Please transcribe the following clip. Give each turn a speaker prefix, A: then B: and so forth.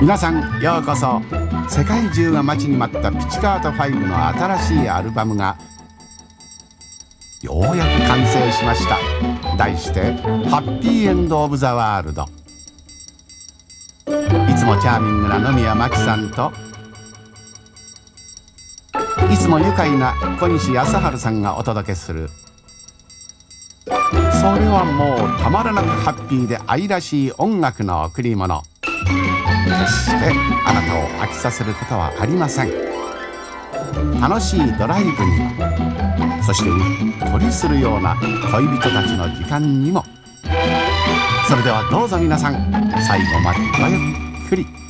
A: 皆さんようこそ。世界中が待ちに待ったピチカート5の新しいアルバムがようやく完成しました。題して「ハッピーエンド・オブ・ザ・ワールド」。いつもチャーミングな野宮真紀さんといつも愉快な小西康晴さんがお届けする、それはもうたまらなくハッピーで愛らしい音楽の贈り物。決してあなたを飽きさせることはありません。楽しいドライブにも、そしてうっとりするような恋人たちの時間にも。それではどうぞ皆さん、最後までごゆっくり。